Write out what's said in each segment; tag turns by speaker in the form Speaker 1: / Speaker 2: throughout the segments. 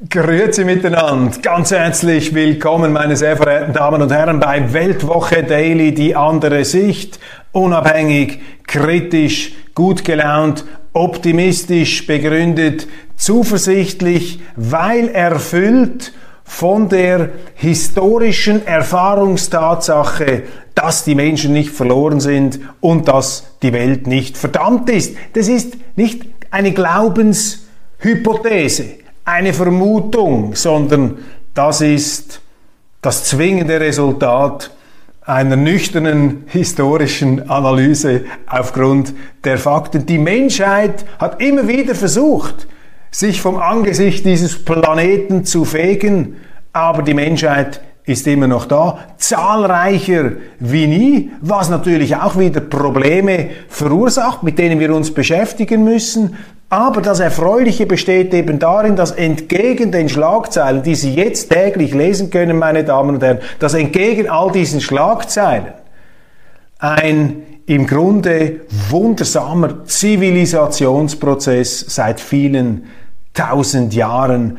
Speaker 1: Grüezi miteinander, ganz herzlich willkommen, meine sehr verehrten Damen und Herren, bei Weltwoche Daily, die andere Sicht, unabhängig, kritisch, gut gelaunt, optimistisch, begründet, zuversichtlich, weil erfüllt von der historischen Erfahrungstatsache, dass die Menschen nicht verloren sind und dass die Welt nicht verdammt ist. Das ist nicht eine Glaubenshypothese, eine Vermutung, sondern das ist das zwingende Resultat einer nüchternen historischen Analyse aufgrund der Fakten. Die Menschheit hat immer wieder versucht, sich vom Angesicht dieses Planeten zu fegen, aber die Menschheit ist immer noch da, zahlreicher wie nie, was natürlich auch wieder Probleme verursacht, mit denen wir uns beschäftigen müssen. Aber das Erfreuliche besteht eben darin, dass entgegen den Schlagzeilen, die Sie jetzt täglich lesen können, meine Damen und Herren, dass entgegen all diesen Schlagzeilen ein im Grunde wundersamer Zivilisationsprozess seit vielen tausend Jahren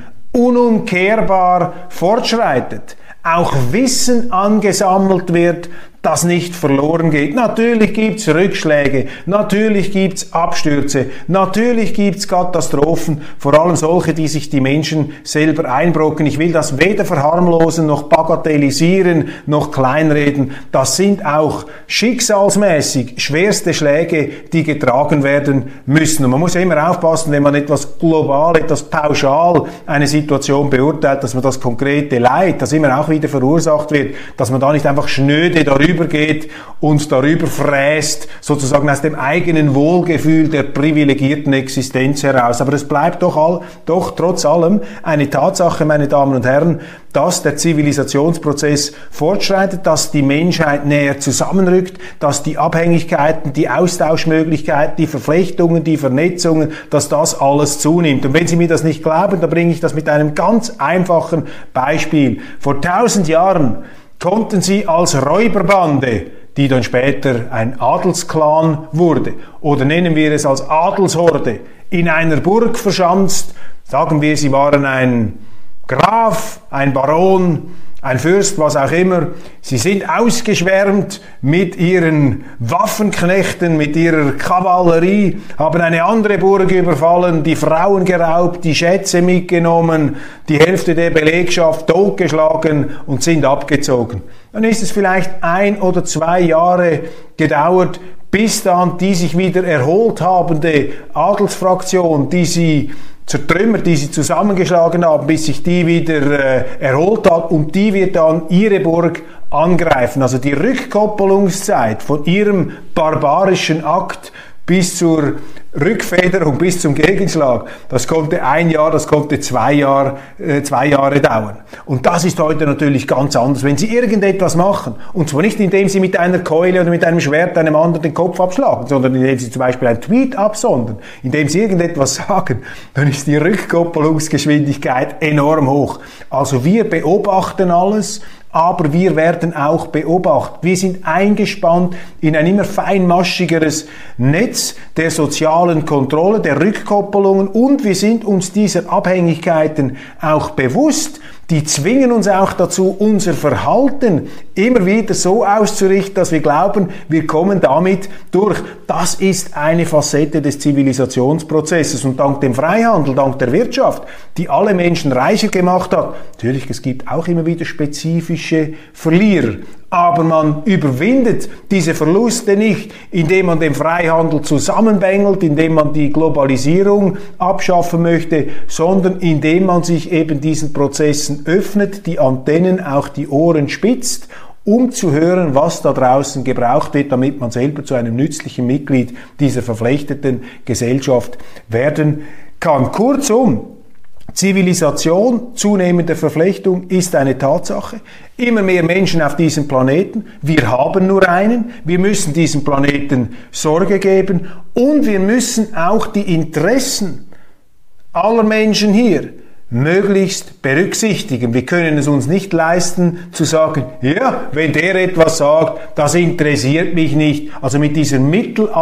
Speaker 1: unumkehrbar fortschreitet. Auch Wissen angesammelt wird, das nicht verloren geht. Natürlich gibt's Rückschläge, natürlich gibt's Abstürze, natürlich gibt's Katastrophen, vor allem solche, die sich die Menschen selber einbrocken. Ich will das weder verharmlosen, noch bagatellisieren, noch kleinreden. Das sind auch schicksalsmäßig schwerste Schläge, die getragen werden müssen. Und man muss ja immer aufpassen, wenn man etwas global, etwas pauschal eine Situation beurteilt, dass man das konkrete Leid, das immer auch wieder verursacht wird, dass man da nicht einfach schnöde darüber geht und darüber fräst, sozusagen aus dem eigenen Wohlgefühl der privilegierten Existenz heraus. Aber das bleibt doch trotz allem eine Tatsache, meine Damen und Herren, dass der Zivilisationsprozess fortschreitet, dass die Menschheit näher zusammenrückt, dass die Abhängigkeiten, die Austauschmöglichkeiten, die Verflechtungen, die Vernetzungen, dass das alles zunimmt. Und wenn Sie mir das nicht glauben, dann bringe ich das mit einem ganz einfachen Beispiel. Vor 1000 Jahren konnten sie als Räuberbande, die dann später ein Adelsklan wurde, oder nennen wir es als Adelshorde, in einer Burg verschanzt, sagen wir, sie waren ein Graf, ein Baron, ein Fürst, was auch immer. Sie sind ausgeschwärmt mit ihren Waffenknechten, mit ihrer Kavallerie, haben eine andere Burg überfallen, die Frauen geraubt, die Schätze mitgenommen, die Hälfte der Belegschaft totgeschlagen und sind abgezogen. Dann ist es vielleicht 1 oder 2 Jahre gedauert, bis dann die sich wieder erholt habende Adelsfraktion, die sie zertrümmert, die sie zusammengeschlagen haben, bis sich die wieder erholt hat, und die wird dann ihre Burg angreifen. Also die Rückkoppelungszeit von ihrem barbarischen Akt bis zur Rückfederung, bis zum Gegenschlag, das konnte 1 Jahr, das konnte 2 Jahre dauern. Und das ist heute natürlich ganz anders. Wenn Sie irgendetwas machen, und zwar nicht indem Sie mit einer Keule oder mit einem Schwert einem anderen den Kopf abschlagen, sondern indem Sie zum Beispiel einen Tweet absondern, indem Sie irgendetwas sagen, dann ist die Rückkoppelungsgeschwindigkeit enorm hoch. Also wir beobachten alles, aber wir werden auch beobachtet. Wir sind eingespannt in ein immer feinmaschigeres Netz der sozialen Kontrolle, der Rückkoppelungen, und wir sind uns dieser Abhängigkeiten auch bewusst. Die zwingen uns auch dazu, unser Verhalten immer wieder so auszurichten, dass wir glauben, wir kommen damit durch. Das ist eine Facette des Zivilisationsprozesses, und dank dem Freihandel, dank der Wirtschaft, die alle Menschen reicher gemacht hat. Natürlich, es gibt auch immer wieder spezifische Verlierer, aber man überwindet diese Verluste nicht, indem man den Freihandel zusammenbängelt, indem man die Globalisierung abschaffen möchte, sondern indem man sich eben diesen Prozessen öffnet, die Antennen, auch die Ohren spitzt, um zu hören, was da draußen gebraucht wird, damit man selber zu einem nützlichen Mitglied dieser verflechteten Gesellschaft werden kann. Kurzum, Zivilisation, zunehmende Verflechtung ist eine Tatsache. Immer mehr Menschen auf diesem Planeten. Wir haben nur einen. Wir müssen diesem Planeten Sorge geben. Und wir müssen auch die Interessen aller Menschen hier möglichst berücksichtigen. Wir können es uns nicht leisten, zu sagen, ja, wenn der etwas sagt, das interessiert mich nicht. Also mit dieser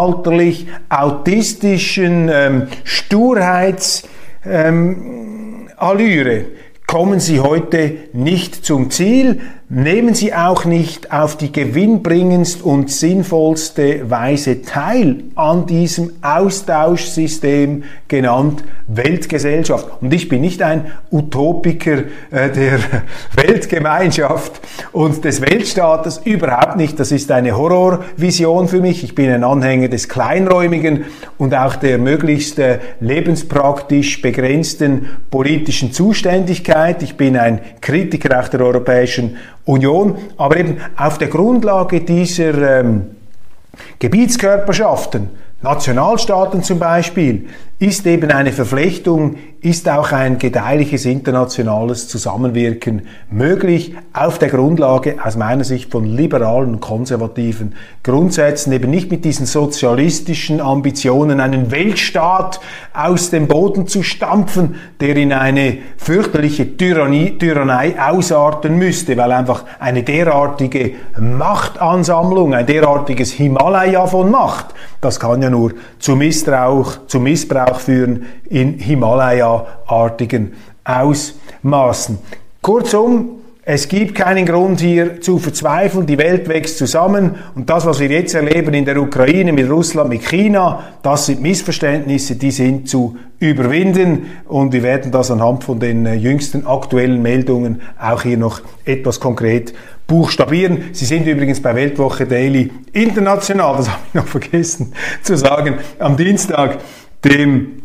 Speaker 1: mittelalterlich autistischen Allüre kommen Sie heute nicht zum Ziel, nehmen Sie auch nicht auf die gewinnbringendst und sinnvollste Weise teil an diesem Austauschsystem genannt Weltgesellschaft. Und ich bin nicht ein Utopiker der Weltgemeinschaft und des Weltstaates, überhaupt nicht. Das ist eine Horrorvision für mich. Ich bin ein Anhänger des Kleinräumigen und auch der möglichst lebenspraktisch begrenzten politischen Zuständigkeit. Ich bin ein Kritiker auch der Europäischen Union, aber eben auf der Grundlage dieser Gebietskörperschaften, Nationalstaaten zum Beispiel, ist eben eine Verflechtung, ist auch ein gedeihliches internationales Zusammenwirken möglich, auf der Grundlage aus meiner Sicht von liberalen und konservativen Grundsätzen, eben nicht mit diesen sozialistischen Ambitionen, einen Weltstaat aus dem Boden zu stampfen, der in eine fürchterliche Tyrannei ausarten müsste, weil einfach eine derartige Machtansammlung, ein derartiges Himalaya von Macht, das kann ja nur zu Missbrauch führen in Himalaya-artigen Ausmaßen. Kurzum, es gibt keinen Grund hier zu verzweifeln, die Welt wächst zusammen und das, was wir jetzt erleben in der Ukraine, mit Russland, mit China, das sind Missverständnisse, die sind zu überwinden und wir werden das anhand von den jüngsten aktuellen Meldungen auch hier noch etwas konkret buchstabieren. Sie sind übrigens bei Weltwoche Daily international, das habe ich noch vergessen zu sagen, am Dienstag, dem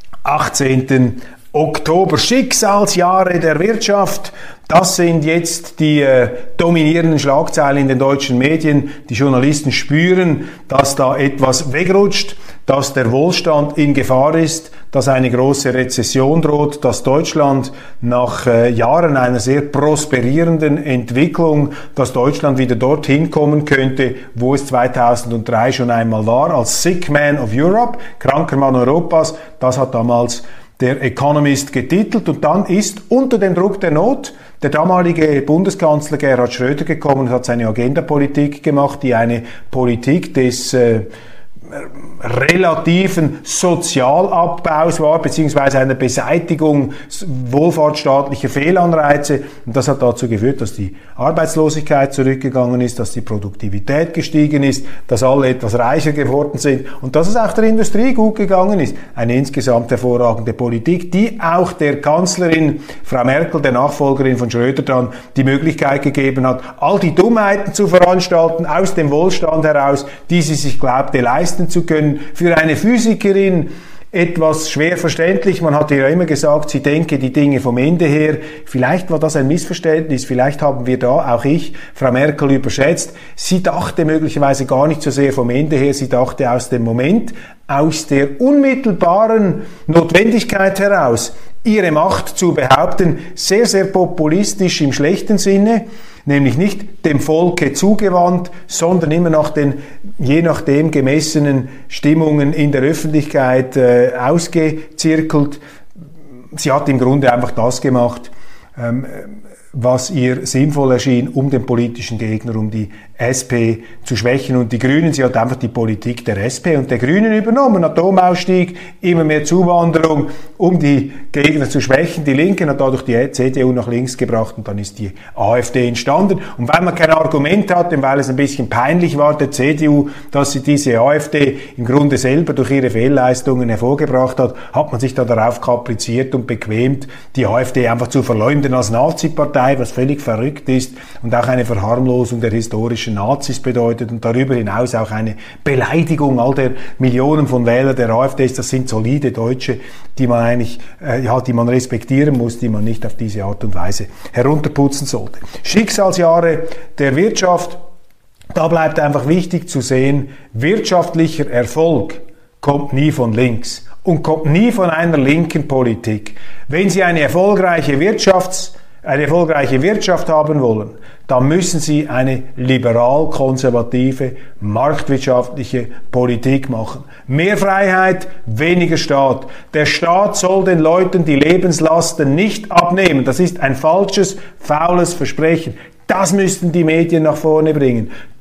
Speaker 1: 18. Oktober. Schicksalsjahre der Wirtschaft, das sind jetzt die dominierenden Schlagzeilen in den deutschen Medien. Die Journalisten spüren, dass da etwas wegrutscht, dass der Wohlstand in Gefahr ist, dass eine große Rezession droht, dass Deutschland nach Jahren einer sehr prosperierenden Entwicklung, dass Deutschland wieder dorthin kommen könnte, wo es 2003 schon einmal war, als Sick Man of Europe, kranker Mann Europas. Das hat damals der Economist getitelt und dann ist unter dem Druck der Not der damalige Bundeskanzler Gerhard Schröder gekommen und hat seine Agenda-Politik gemacht, die eine Politik des relativen Sozialabbaus war, beziehungsweise einer Beseitigung wohlfahrtsstaatlicher Fehlanreize. Und das hat dazu geführt, dass die Arbeitslosigkeit zurückgegangen ist, dass die Produktivität gestiegen ist, dass alle etwas reicher geworden sind und dass es auch der Industrie gut gegangen ist. Eine insgesamt hervorragende Politik, die auch der Kanzlerin, Frau Merkel, der Nachfolgerin von Schröder, dann die Möglichkeit gegeben hat, all die Dummheiten zu veranstalten aus dem Wohlstand heraus, die sie sich glaubte leisten zu können. Für eine Physikerin etwas schwer verständlich. Man hat ja immer gesagt, sie denke die Dinge vom Ende her. Vielleicht war das ein Missverständnis. Vielleicht haben wir da, auch ich, Frau Merkel überschätzt. Sie dachte möglicherweise gar nicht so sehr vom Ende her. Sie dachte aus dem Moment, aus der unmittelbaren Notwendigkeit heraus, ihre Macht zu behaupten, sehr, sehr populistisch im schlechten Sinne, nämlich nicht dem Volke zugewandt, sondern immer nach den je nachdem gemessenen Stimmungen in der Öffentlichkeit ausgezirkelt. Sie hat im Grunde einfach das gemacht, was ihr sinnvoll erschien, um den politischen Gegner, um die SP zu schwächen. Und die Grünen, sie hat einfach die Politik der SP und der Grünen übernommen. Atomausstieg, immer mehr Zuwanderung, um die Gegner zu schwächen. Die Linken hat dadurch die CDU nach links gebracht und dann ist die AfD entstanden. Und weil man kein Argument hatte, weil es ein bisschen peinlich war der CDU, dass sie diese AfD im Grunde selber durch ihre Fehlleistungen hervorgebracht hat, hat man sich da darauf kapriziert und bequemt, die AfD einfach zu verleumden als Nazi-Partei, was völlig verrückt ist und auch eine Verharmlosung der historischen Nazis bedeutet und darüber hinaus auch eine Beleidigung all der Millionen von Wählern der AfD. Das sind solide Deutsche, die man eigentlich, die man respektieren muss, die man nicht auf diese Art und Weise herunterputzen sollte. Schicksalsjahre der Wirtschaft, da bleibt einfach wichtig zu sehen, wirtschaftlicher Erfolg kommt nie von links und kommt nie von einer linken Politik. Wenn Sie eine erfolgreiche Wirtschaft haben wollen, dann müssen Sie eine liberal-konservative, marktwirtschaftliche Politik machen. Mehr Freiheit, weniger Staat. Der Staat soll den Leuten die Lebenslasten nicht abnehmen. Das ist ein falsches, faules Versprechen. Das müssten die Medien nach vorne bringen.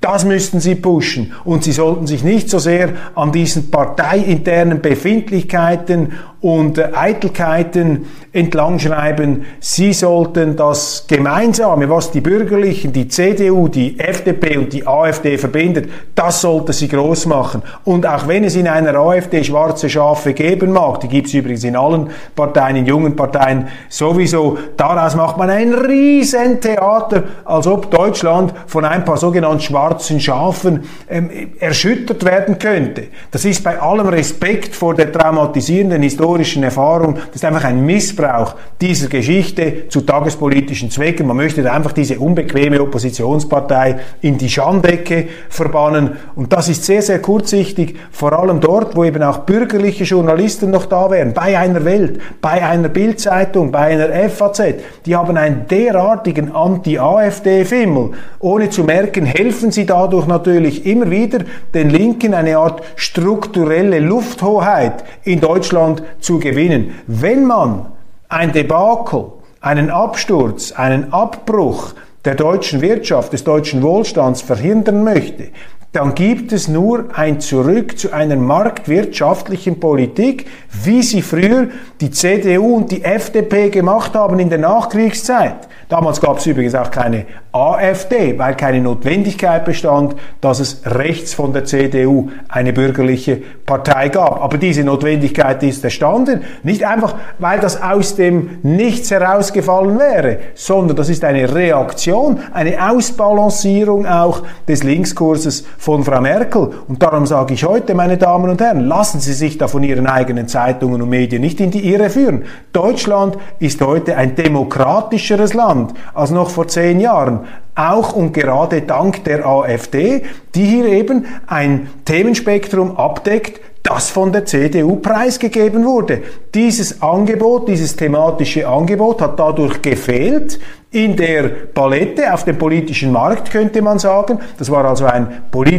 Speaker 1: Das müssten sie pushen. Und sie sollten sich nicht so sehr an diesen parteiinternen Befindlichkeiten und Eitelkeiten entlangschreiben. Sie sollten das Gemeinsame, was die Bürgerlichen, die CDU, die FDP und die AfD verbindet, das sollte sie groß machen. Und auch wenn es in einer AfD schwarze Schafe geben mag, die gibt es übrigens in allen Parteien, in jungen Parteien sowieso, daraus macht man ein Riesentheater, als ob Deutschland von ein paar sogenannten schwarzen Schafen erschüttert werden könnte. Das ist bei allem Respekt vor der traumatisierenden historischen Erfahrung, das ist einfach ein Missbrauch dieser Geschichte zu tagespolitischen Zwecken. Man möchte da einfach diese unbequeme Oppositionspartei in die Schandecke verbannen. Und das ist sehr, sehr kurzsichtig, vor allem dort, wo eben auch bürgerliche Journalisten noch da wären, bei einer Welt, bei einer Bild-Zeitung, bei einer FAZ. Die haben einen derartigen Anti-AfD-Fimmel. Ohne zu merken, helfen sie dadurch natürlich immer wieder den Linken eine Art strukturelle Lufthoheit in Deutschland zu gewinnen. Wenn man ein Debakel, einen Absturz, einen Abbruch der deutschen Wirtschaft, des deutschen Wohlstands verhindern möchte, dann gibt es nur ein Zurück zu einer marktwirtschaftlichen Politik, wie sie früher die CDU und die FDP gemacht haben in der Nachkriegszeit. Damals gab es übrigens auch keine AfD, weil keine Notwendigkeit bestand, dass es rechts von der CDU eine bürgerliche Partei gab. Aber diese Notwendigkeit ist erstanden, nicht einfach, weil das aus dem Nichts herausgefallen wäre, sondern das ist eine Reaktion, eine Ausbalancierung auch des Linkskurses von Frau Merkel. Und darum sage ich heute, meine Damen und Herren, lassen Sie sich da von Ihren eigenen Zeitungen und Medien nicht in die Irre führen. Deutschland ist heute ein demokratischeres Land als noch vor 10 Jahren. Auch und gerade dank der AfD, die hier eben ein Themenspektrum abdeckt, das von der CDU preisgegeben wurde. Dieses Angebot, dieses thematische Angebot hat dadurch gefehlt in der Palette, auf dem politischen Markt, könnte man sagen. Das war also eine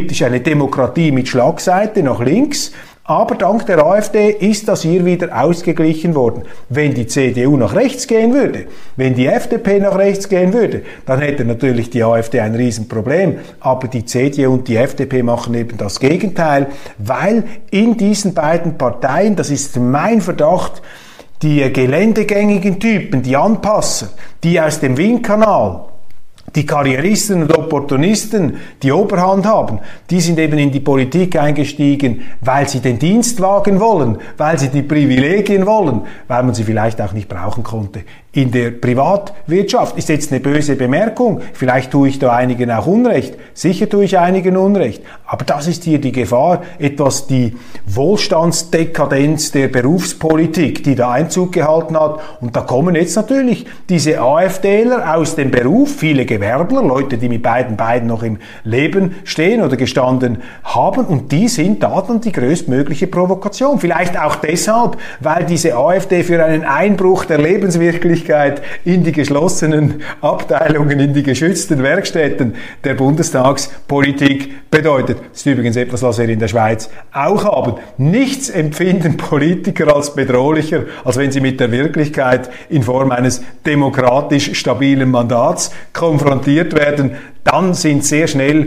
Speaker 1: Demokratie mit Schlagseite nach links. Aber dank der AfD ist das hier wieder ausgeglichen worden. Wenn die CDU nach rechts gehen würde, wenn die FDP nach rechts gehen würde, dann hätte natürlich die AfD ein Riesenproblem. Aber die CDU und die FDP machen eben das Gegenteil, weil in diesen beiden Parteien, das ist mein Verdacht, die geländegängigen Typen, die Anpasser, die aus dem Windkanal, die Karrieristen und Opportunisten, die Oberhand haben, die sind eben in die Politik eingestiegen, weil sie den Dienst wagen wollen, weil sie die Privilegien wollen, weil man sie vielleicht auch nicht brauchen konnte in der Privatwirtschaft. Ist jetzt eine böse Bemerkung, vielleicht tue ich da einigen auch Unrecht, sicher tue ich einigen Unrecht, aber das ist hier die Gefahr, etwas die Wohlstandsdekadenz der Berufspolitik, die da Einzug gehalten hat, und da kommen jetzt natürlich diese AfDler aus dem Beruf, viele Gewerbler, Leute, die mit beiden Beinen noch im Leben stehen oder gestanden haben, und die sind da dann die größtmögliche Provokation. Vielleicht auch deshalb, weil diese AfD für einen Einbruch der Lebenswirklichkeit in die geschlossenen Abteilungen, in die geschützten Werkstätten der Bundestagspolitik bedeutet. Das ist übrigens etwas, was wir in der Schweiz auch haben. Nichts empfinden Politiker als bedrohlicher, als wenn sie mit der Wirklichkeit in Form eines demokratisch stabilen Mandats konfrontiert werden. Dann sind sehr schnell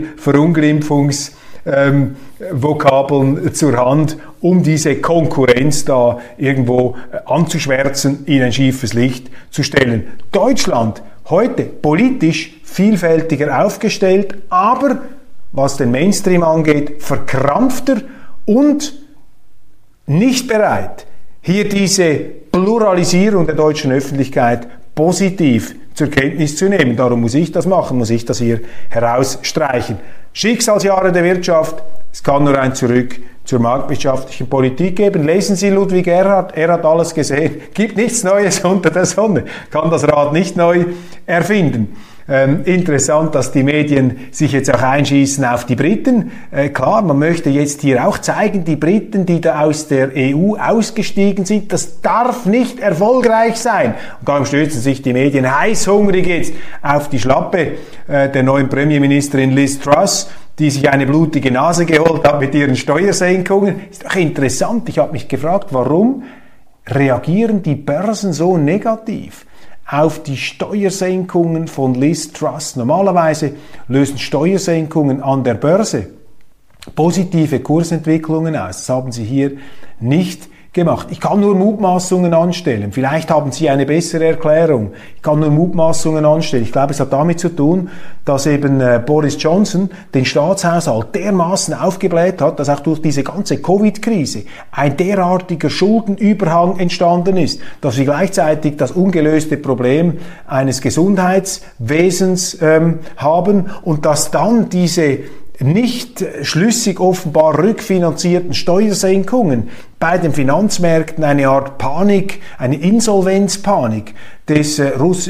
Speaker 1: Verunglimpfungsvokabeln zur Hand, um diese Konkurrenz da irgendwo anzuschwärzen, in ein schiefes Licht zu stellen. Deutschland heute politisch vielfältiger aufgestellt, aber was den Mainstream angeht, verkrampfter und nicht bereit, hier diese Pluralisierung der deutschen Öffentlichkeit positiv zur Kenntnis zu nehmen. Darum muss ich das machen, muss ich das hier herausstreichen. Schicksalsjahre der Wirtschaft, es kann nur ein Zurück zur marktwirtschaftlichen Politik geben. Lesen Sie Ludwig Erhard, er hat alles gesehen. Gibt nichts Neues unter der Sonne, kann das Rad nicht neu erfinden. Interessant, dass die Medien sich jetzt auch einschießen auf die Briten. Klar, man möchte jetzt hier auch zeigen, die Briten, die da aus der EU ausgestiegen sind, das darf nicht erfolgreich sein. Und darum stürzen sich die Medien heißhungrig jetzt auf die Schlappe der neuen Premierministerin Liz Truss, die sich eine blutige Nase geholt hat mit ihren Steuersenkungen. Ist doch interessant. Ich habe mich gefragt, warum reagieren die Börsen so negativ auf die Steuersenkungen von Liz Truss. Normalerweise lösen Steuersenkungen an der Börse positive Kursentwicklungen aus. Das haben sie hier nicht gemacht. Ich kann nur Mutmaßungen anstellen. Vielleicht haben Sie eine bessere Erklärung. Ich kann nur Mutmaßungen anstellen. Ich glaube, es hat damit zu tun, dass eben Boris Johnson den Staatshaushalt dermaßen aufgebläht hat, dass auch durch diese ganze Covid-Krise ein derartiger Schuldenüberhang entstanden ist, dass wir gleichzeitig das ungelöste Problem eines Gesundheitswesens haben und dass dann diese nicht schlüssig offenbar rückfinanzierten Steuersenkungen bei den Finanzmärkten eine Art Panik, eine Insolvenzpanik des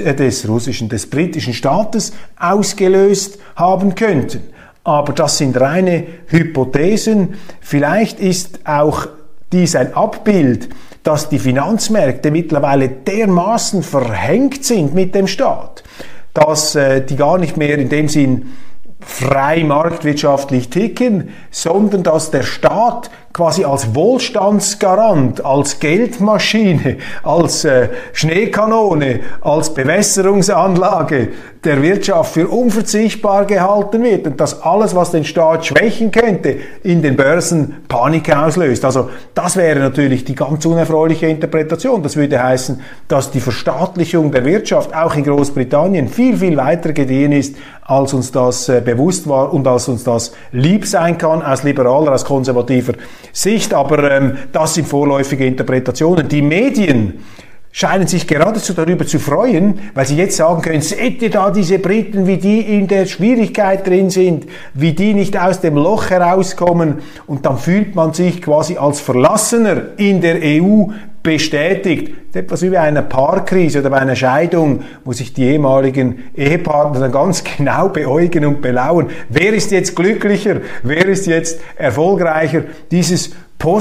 Speaker 1: britischen Staates ausgelöst haben könnten. Aber das sind reine Hypothesen. Vielleicht ist auch dies ein Abbild, dass die Finanzmärkte mittlerweile dermaßen verhängt sind mit dem Staat, dass die gar nicht mehr in dem Sinn frei marktwirtschaftlich ticken, sondern dass der Staat quasi als Wohlstandsgarant, als Geldmaschine, als Schneekanone, als Bewässerungsanlage der Wirtschaft für unverzichtbar gehalten wird und dass alles, was den Staat schwächen könnte, in den Börsen Panik auslöst. Also das wäre natürlich die ganz unerfreuliche Interpretation. Das würde heißen, dass die Verstaatlichung der Wirtschaft auch in Großbritannien viel, viel weiter gediehen ist, als uns das bewusst war und als uns das lieb sein kann aus liberaler, aus konservativer Sicht. Aber das sind vorläufige Interpretationen. Die Medien scheinen sich geradezu darüber zu freuen, weil sie jetzt sagen können, seht ihr da diese Briten, wie die in der Schwierigkeit drin sind, wie die nicht aus dem Loch herauskommen, und dann fühlt man sich quasi als Verlassener in der EU bestätigt. Etwas wie bei einer Paarkrise oder bei einer Scheidung, wo sich die ehemaligen Ehepartner dann ganz genau beäugen und belauern. Wer ist jetzt glücklicher? Wer ist jetzt erfolgreicher? Dieses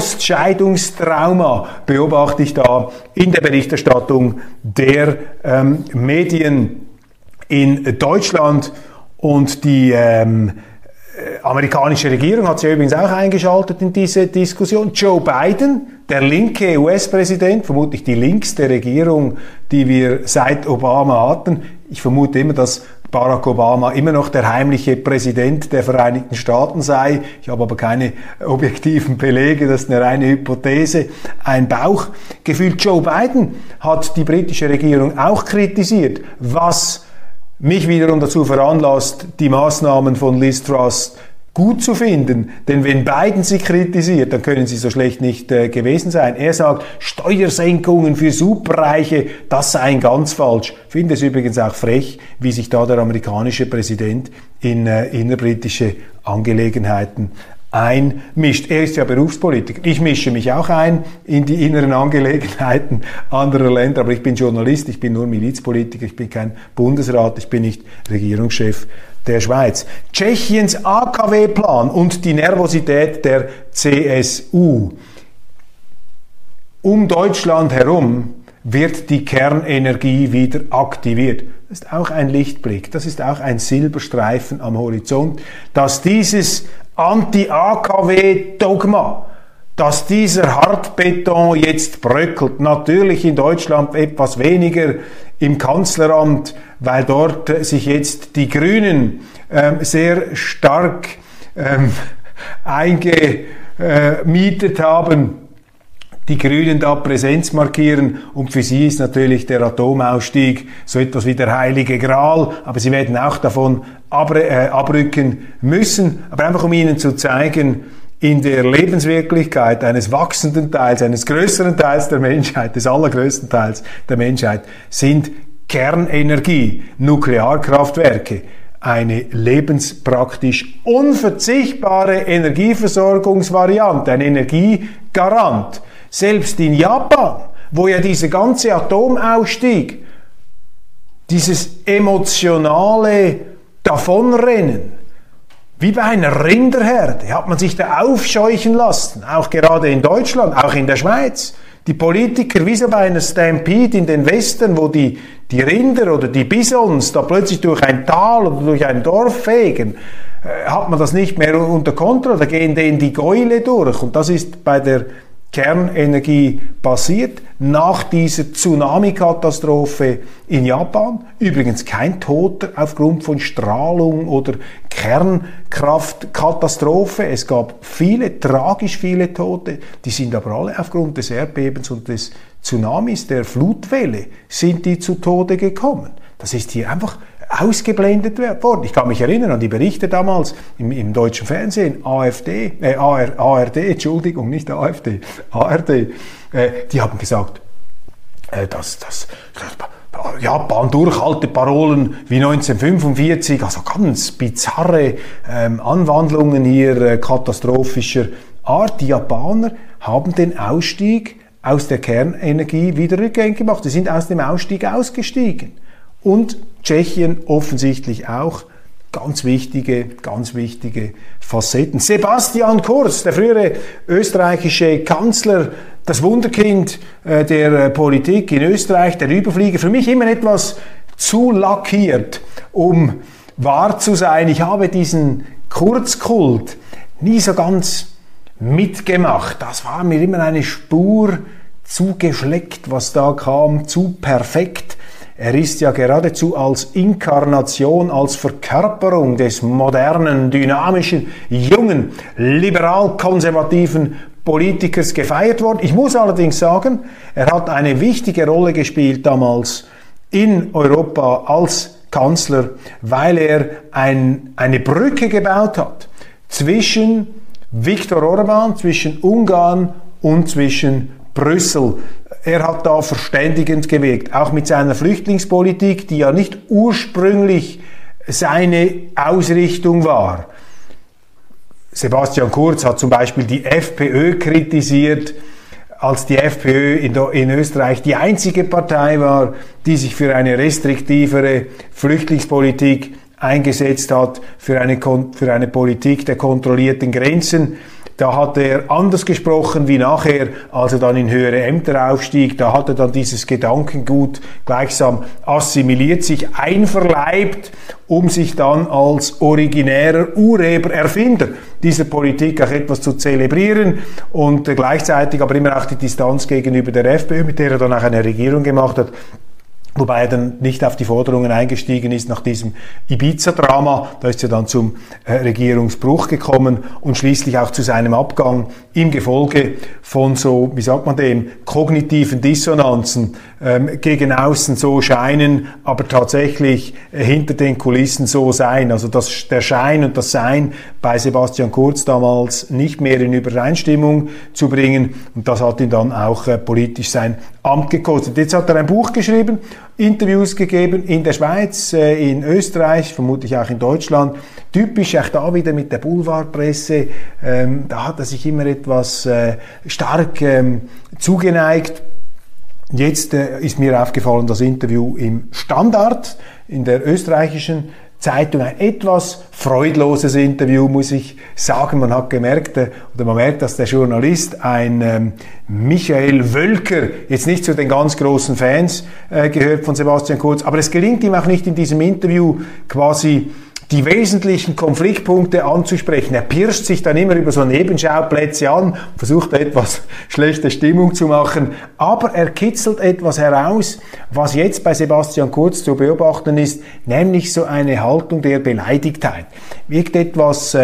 Speaker 1: Postscheidungstrauma beobachte ich da in der Berichterstattung der Medien in Deutschland. Und die amerikanische Regierung hat sich übrigens auch eingeschaltet in diese Diskussion. Joe Biden, der linke US-Präsident, vermutlich die linkste Regierung, die wir seit Obama hatten. Ich vermute immer, dass Barack Obama immer noch der heimliche Präsident der Vereinigten Staaten sei. Ich habe aber keine objektiven Belege, das ist eine reine Hypothese, ein Bauchgefühl. Joe Biden hat die britische Regierung auch kritisiert, was mich wiederum dazu veranlasst, die Maßnahmen von Liz Truss gut zu finden, denn wenn Biden sie kritisiert, dann können sie so schlecht nicht gewesen sein. Er sagt, Steuersenkungen für Superreiche, das seien ganz falsch. Ich finde es übrigens auch frech, wie sich da der amerikanische Präsident in innerbritische Angelegenheiten einmischt. Er ist ja Berufspolitiker. Ich mische mich auch ein in die inneren Angelegenheiten anderer Länder, aber ich bin Journalist, ich bin nur Milizpolitiker, ich bin kein Bundesrat, ich bin nicht Regierungschef der Schweiz. Tschechiens AKW-Plan und die Nervosität der CSU. Um Deutschland herum wird die Kernenergie wieder aktiviert. Das ist auch ein Lichtblick, das ist auch ein Silberstreifen am Horizont, dass dieses Anti-AKW-Dogma, dass dieser Hartbeton jetzt bröckelt. Natürlich in Deutschland etwas weniger im Kanzleramt, weil dort sich jetzt die Grünen sehr stark eingemietet haben, die Grünen da Präsenz markieren, und für sie ist natürlich der Atomausstieg so etwas wie der heilige Gral, aber sie werden auch davon abrücken müssen. Aber einfach um Ihnen zu zeigen, in der Lebenswirklichkeit eines wachsenden Teils, eines größeren Teils der Menschheit, des allergrößten Teils der Menschheit, sind Kernenergie, Nuklearkraftwerke, eine lebenspraktisch unverzichtbare Energieversorgungsvariante, ein Energiegarant. Selbst in Japan, wo ja dieser ganze Atomausstieg, dieses emotionale Davonrennen, wie bei einer Rinderherde, hat man sich da aufscheuchen lassen, auch gerade in Deutschland, auch in der Schweiz. Die Politiker, wie so bei einer Stampede in den Western, wo die Rinder oder die Bisons da plötzlich durch ein Tal oder durch ein Dorf fegen, hat man das nicht mehr unter Kontrolle, da gehen denen die Gäule durch. Und das ist bei der Kernenergie basiert, nach dieser Tsunami-Katastrophe in Japan. Übrigens kein Toter aufgrund von Strahlung oder Kernkraftkatastrophe. Es gab tragisch viele Tote, die sind aber alle aufgrund des Erdbebens und des Tsunamis, der Flutwelle, sind die zu Tode gekommen. Das ist hier einfach ausgeblendet worden. Ich kann mich erinnern an die Berichte damals im deutschen Fernsehen, ARD, Entschuldigung, nicht AfD, ARD, die haben gesagt, Japan Durchhalteparolen wie 1945, also ganz bizarre Anwandlungen hier katastrophischer Art. Die Japaner haben den Ausstieg aus der Kernenergie wieder rückgängig gemacht. Sie sind aus dem Ausstieg ausgestiegen. Und Tschechien offensichtlich auch. Ganz wichtige Facetten. Sebastian Kurz, der frühere österreichische Kanzler, das Wunderkind der Politik in Österreich, der Überflieger, für mich immer etwas zu lackiert, um wahr zu sein. Ich habe diesen Kurzkult nie so ganz mitgemacht. Das war mir immer eine Spur zu geschleckt, was da kam, zu perfekt. Er ist ja geradezu als Inkarnation, als Verkörperung des modernen, dynamischen, jungen, liberal-konservativen Politikers gefeiert worden. Ich muss allerdings sagen, er hat eine wichtige Rolle gespielt damals in Europa als Kanzler, weil er eine Brücke gebaut hat zwischen Viktor Orban, zwischen Ungarn und zwischen Brüssel. Er hat da verständigend gewirkt, auch mit seiner Flüchtlingspolitik, die ja nicht ursprünglich seine Ausrichtung war. Sebastian Kurz hat zum Beispiel die FPÖ kritisiert, als die FPÖ in Österreich die einzige Partei war, die sich für eine restriktivere Flüchtlingspolitik eingesetzt hat, für eine Politik der kontrollierten Grenzen. Da hat er anders gesprochen wie nachher, als er dann in höhere Ämter aufstieg. Da hat er dann dieses Gedankengut gleichsam assimiliert, sich einverleibt, um sich dann als originärer Urheber, Erfinder dieser Politik auch etwas zu zelebrieren und gleichzeitig aber immer auch die Distanz gegenüber der FPÖ, mit der er dann auch eine Regierung gemacht hat. Wobei er dann nicht auf die Forderungen eingestiegen ist nach diesem Ibiza-Drama. Da ist er dann zum Regierungsbruch gekommen und schließlich auch zu seinem Abgang im Gefolge von so, wie sagt man dem, kognitiven Dissonanzen, gegen außen so scheinen, aber tatsächlich hinter den Kulissen so sein. Also der Schein und das Sein bei Sebastian Kurz damals nicht mehr in Übereinstimmung zu bringen. Und das hat ihn dann auch politisch sein Amt gekostet. Jetzt hat er ein Buch geschrieben, Interviews gegeben in der Schweiz, in Österreich, vermutlich auch in Deutschland. Typisch auch da wieder mit der Boulevardpresse. Da hat er sich immer etwas stark zugeneigt. Jetzt ist mir aufgefallen, das Interview im Standard, in der österreichischen Zeitung, ein etwas freudloses Interview, muss ich sagen. Man hat gemerkt, oder man merkt, dass der Journalist, ein Michael Wölker, jetzt nicht zu den ganz großen Fans gehört von Sebastian Kurz, aber es gelingt ihm auch nicht in diesem Interview quasi die wesentlichen Konfliktpunkte anzusprechen. Er pirscht sich dann immer über so Nebenschauplätze an, versucht etwas schlechte Stimmung zu machen, aber er kitzelt etwas heraus, was jetzt bei Sebastian Kurz zu beobachten ist, nämlich so eine Haltung der Beleidigtheit. Wirkt etwas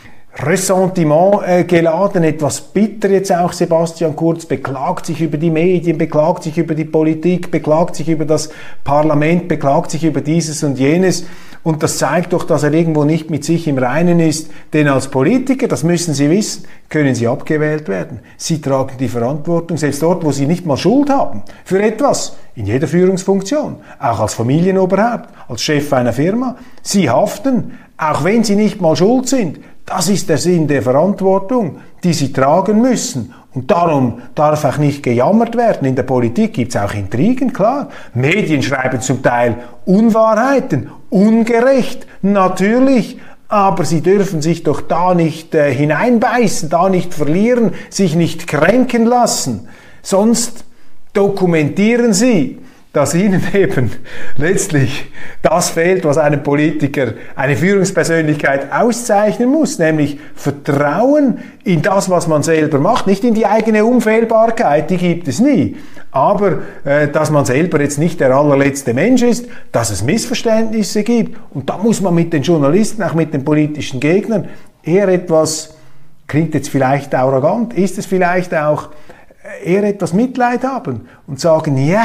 Speaker 1: Ressentiment geladen, etwas bitter jetzt auch Sebastian Kurz, beklagt sich über die Medien, beklagt sich über die Politik, beklagt sich über das Parlament, beklagt sich über dieses und jenes. Und das zeigt doch, dass er irgendwo nicht mit sich im Reinen ist, denn als Politiker, das müssen Sie wissen, können Sie abgewählt werden. Sie tragen die Verantwortung, selbst dort, wo Sie nicht mal Schuld haben, für etwas, in jeder Führungsfunktion, auch als Familienoberhaupt, als Chef einer Firma. Sie haften, auch wenn Sie nicht mal schuld sind. Das ist der Sinn der Verantwortung, die Sie tragen müssen. Und darum darf auch nicht gejammert werden. In der Politik gibt es auch Intrigen, klar. Medien schreiben zum Teil Unwahrheiten, ungerecht, natürlich. Aber sie dürfen sich doch da nicht hineinbeißen, da nicht verlieren, sich nicht kränken lassen. Sonst dokumentieren sie dass ihnen eben letztlich das fehlt, was einem Politiker, eine Führungspersönlichkeit auszeichnen muss, nämlich Vertrauen in das, was man selber macht, nicht in die eigene Unfehlbarkeit, die gibt es nie, aber dass man selber jetzt nicht der allerletzte Mensch ist, dass es Missverständnisse gibt, und da muss man mit den Journalisten, auch mit den politischen Gegnern, eher etwas, klingt jetzt vielleicht arrogant, ist es vielleicht auch, eher etwas Mitleid haben und sagen, ja,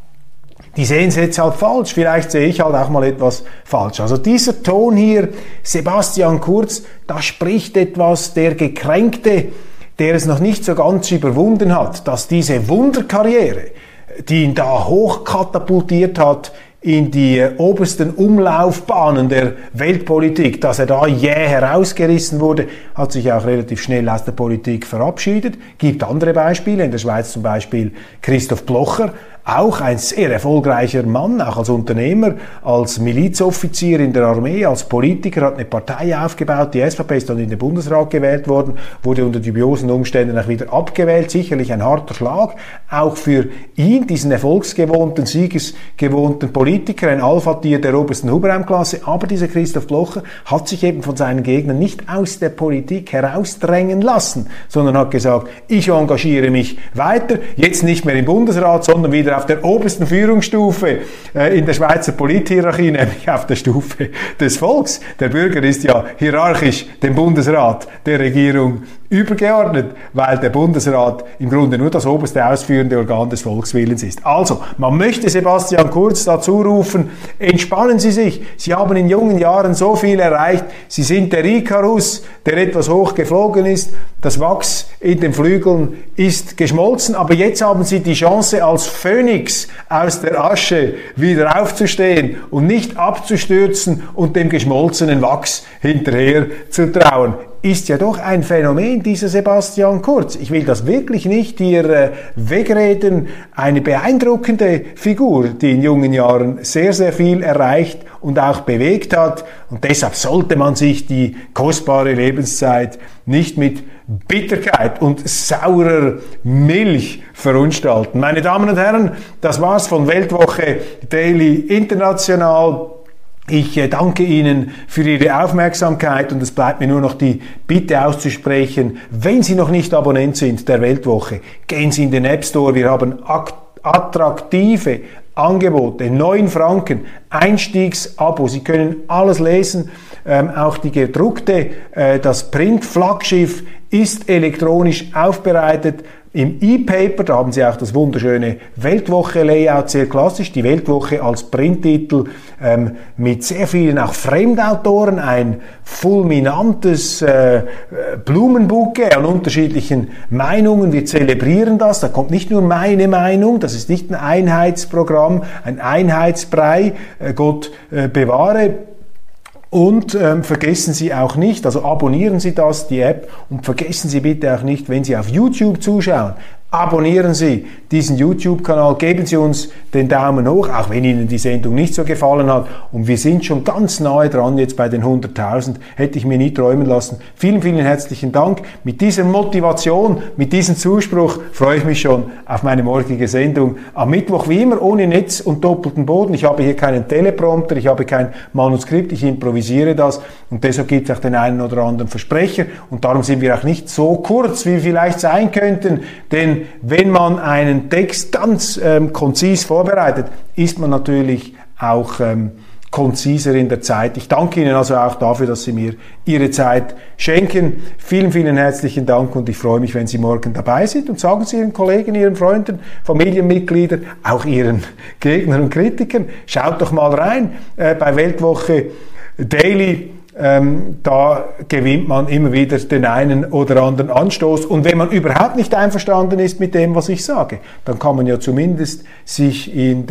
Speaker 1: die sehen es jetzt halt falsch, vielleicht sehe ich halt auch mal etwas falsch. Also dieser Ton hier, Sebastian Kurz, da spricht etwas der Gekränkte, der es noch nicht so ganz überwunden hat, dass diese Wunderkarriere, die ihn da hochkatapultiert hat in die obersten Umlaufbahnen der Weltpolitik, dass er da jäh herausgerissen wurde, hat sich auch relativ schnell aus der Politik verabschiedet. Gibt andere Beispiele, in der Schweiz zum Beispiel Christoph Blocher, auch ein sehr erfolgreicher Mann, auch als Unternehmer, als Milizoffizier in der Armee, als Politiker, hat eine Partei aufgebaut, die SVP ist dann in den Bundesrat gewählt worden, wurde unter dubiosen Umständen auch wieder abgewählt, sicherlich ein harter Schlag, auch für ihn, diesen erfolgsgewohnten, siegesgewohnten Politiker, ein Alpha-Tier der obersten Hubraumklasse, aber dieser Christoph Blocher hat sich eben von seinen Gegnern nicht aus der Politik herausdrängen lassen, sondern hat gesagt, ich engagiere mich weiter, jetzt nicht mehr im Bundesrat, sondern wieder auf der obersten Führungsstufe in der Schweizer Polithierarchie, nämlich auf der Stufe des Volks. Der Bürger ist ja hierarchisch dem Bundesrat, der Regierung übergeordnet, weil der Bundesrat im Grunde nur das oberste ausführende Organ des Volkswillens ist. Also, man möchte Sebastian Kurz dazu rufen, entspannen Sie sich, Sie haben in jungen Jahren so viel erreicht, Sie sind der Ikarus, der etwas hoch geflogen ist, das Wachs in den Flügeln ist geschmolzen, aber jetzt haben Sie die Chance, als Phönix aus der Asche wieder aufzustehen und nicht abzustürzen und dem geschmolzenen Wachs hinterher zu trauen. Ist ja doch ein Phänomen, dieser Sebastian Kurz. Ich will das wirklich nicht hier wegreden. Eine beeindruckende Figur, die in jungen Jahren sehr, sehr viel erreicht und auch bewegt hat. Und deshalb sollte man sich die kostbare Lebenszeit nicht mit Bitterkeit und saurer Milch verunstalten. Meine Damen und Herren, das war's von Weltwoche Daily International. Ich danke Ihnen für Ihre Aufmerksamkeit und es bleibt mir nur noch die Bitte auszusprechen, wenn Sie noch nicht Abonnent sind der Weltwoche, gehen Sie in den App Store. Wir haben attraktive Angebote, 9 Franken, Einstiegsabo. Sie können alles lesen, auch die gedruckte, das Print-Flaggschiff ist elektronisch aufbereitet. Im E-Paper, da haben Sie auch das wunderschöne Weltwoche-Layout, sehr klassisch, die Weltwoche als Printtitel mit sehr vielen auch Fremdautoren, ein fulminantes Blumenbouquet an unterschiedlichen Meinungen. Wir zelebrieren das, da kommt nicht nur meine Meinung, das ist nicht ein Einheitsprogramm, ein Einheitsbrei, Gott bewahre. Und vergessen Sie auch nicht, also abonnieren Sie die App, und vergessen Sie bitte auch nicht, wenn Sie auf YouTube zuschauen, abonnieren Sie diesen YouTube-Kanal, geben Sie uns den Daumen hoch, auch wenn Ihnen die Sendung nicht so gefallen hat. Und wir sind schon ganz nahe dran jetzt bei den 100.000, hätte ich mir nie träumen lassen. Vielen, vielen herzlichen Dank. Mit dieser Motivation, mit diesem Zuspruch freue ich mich schon auf meine morgige Sendung am Mittwoch, wie immer ohne Netz und doppelten Boden. Ich habe hier keinen Teleprompter, ich habe kein Manuskript, ich improvisiere das und deshalb gibt es auch den einen oder anderen Versprecher und darum sind wir auch nicht so kurz, wie wir vielleicht sein könnten, denn wenn man einen Text ganz konzis vorbereitet, ist man natürlich auch konziser in der Zeit. Ich danke Ihnen also auch dafür, dass Sie mir Ihre Zeit schenken. Vielen, vielen herzlichen Dank und ich freue mich, wenn Sie morgen dabei sind und sagen Sie Ihren Kollegen, Ihren Freunden, Familienmitgliedern, auch Ihren Gegnern und Kritikern, schaut doch mal rein bei Weltwoche Daily. Da gewinnt man immer wieder den einen oder anderen Anstoß. Und wenn man überhaupt nicht einverstanden ist mit dem, was ich sage, dann kann man ja zumindest sich im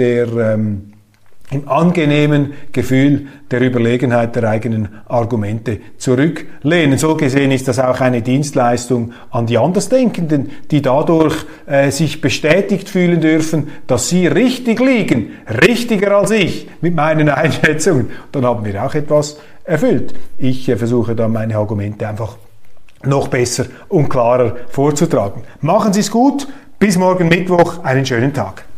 Speaker 1: angenehmen Gefühl der Überlegenheit der eigenen Argumente zurücklehnen. So gesehen ist das auch eine Dienstleistung an die Andersdenkenden, die dadurch sich bestätigt fühlen dürfen, dass sie richtig liegen, richtiger als ich mit meinen Einschätzungen. Dann haben wir auch etwas erfüllt. Ich versuche dann meine Argumente einfach noch besser und klarer vorzutragen. Machen Sie es gut. Bis morgen Mittwoch. Einen schönen Tag.